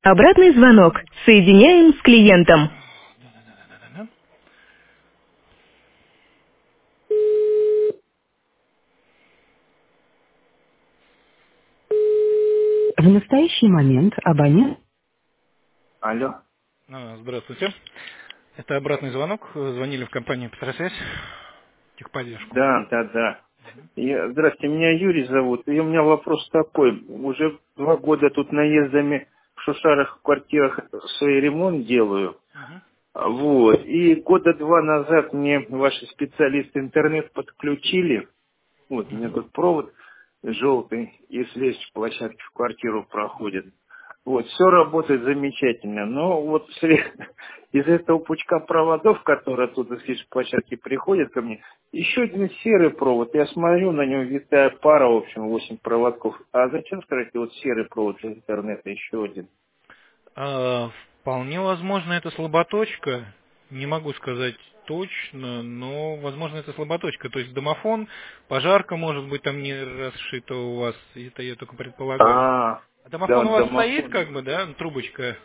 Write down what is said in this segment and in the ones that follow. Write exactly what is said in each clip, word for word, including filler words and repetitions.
Обратный звонок. Соединяем с клиентом. Да-да-да-да-да. В настоящий момент абонент... Алло. А, Здравствуйте. Это обратный звонок. Звонили в компанию «Петросвязь», техподдержку. Да, да, да. Я- Здравствуйте, меня Юрий зовут. И у меня вопрос такой. Уже два года тут наездами в Шушарах в квартирах свой ремонт делаю. Мгм. Вот. И года два назад мне ваши специалисты интернет подключили. Вот, у меня Мгм. тут провод желтый и с лестничной площадки в квартиру проходит. Вот, все работает замечательно. Но вот сре- из этого пучка проводов, которые оттуда с лестничной площадки приходят ко мне, еще один серый провод. Я смотрю, на нем витая пара, в общем, восемь проводков. А зачем, скажите, вот серый провод для интернета еще один? А, Вполне возможно, это слаботочка. Не могу сказать точно, но возможно это слаботочка. То есть домофон, пожарка может быть там не расшита у вас, это я только предполагаю. А, А да, домофон у вас стоит домофон. как бы, да, трубочка?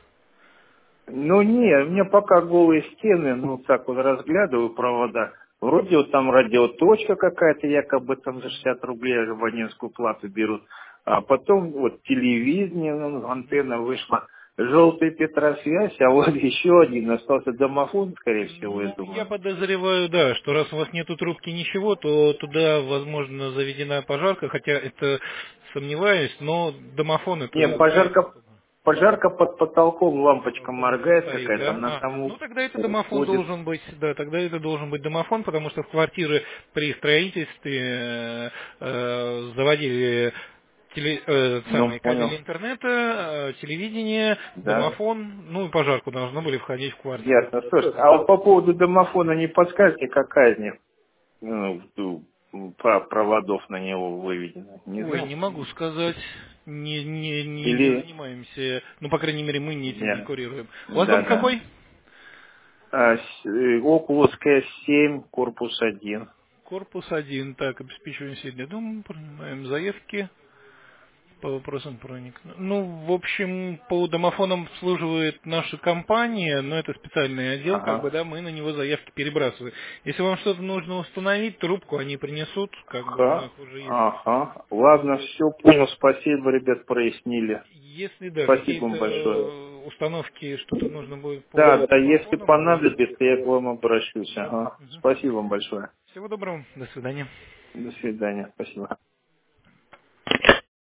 Ну не, у меня пока голые стены, ну так вот разглядываю провода. Вроде вот там радиоточка какая-то, якобы там за шестьдесят рублей абонентскую плату берут. А потом вот телевидение, ну, антенна вышла. Желтый Петросвязь, а вот еще один остался домофон, скорее всего, я Ну, я думаю. подозреваю, да, что раз у вас нету трубки ничего, то туда, возможно, заведена пожарка, хотя это сомневаюсь, но домофон Не, это стоит. пожарка, пожарка под потолком, лампочка Потолком моргает стоит, какая-то, да? она А, там ну у- тогда это домофон уходит. должен быть, да, тогда это должен быть домофон, потому что в квартиры при строительстве э, э, заводили теле- э, Ну, самые понял. кабели интернета, э, телевидение, Да. домофон, ну и пожарку должны были входить в квартиру. Ясно. Слушай, а вот по поводу домофона не подскажете, какая из них ну, ту- про- проводов на него выведено? Не Ой, знаю. не могу сказать, не, не, не, не Или занимаемся, ну, по крайней мере, мы не этим не нет? курируем. У вас Да, дом да. какой? А, с- э, Окуловская семь, корпус один. Корпус один. Так, обеспечиваем сегодня дом, принимаем заявки. По вопросам проникновения. Ну, в общем, по домофонам обслуживает наша компания, но это специальный отдел, как бы, Ага. да, мы на него заявки перебрасываем. Если вам что-то нужно установить, трубку они принесут, как бы у Ха. них уже есть. Ага. Ладно, все понял. Спасибо, ребят, прояснили. Если, да, Спасибо какие-то вам большое. э, установки, что-то нужно будет Да, по да, если домофонам, обращайтесь. понадобится, я к вам обращусь. Ага. Мгм. Спасибо вам большое. Всего доброго, до свидания. До свидания. Спасибо.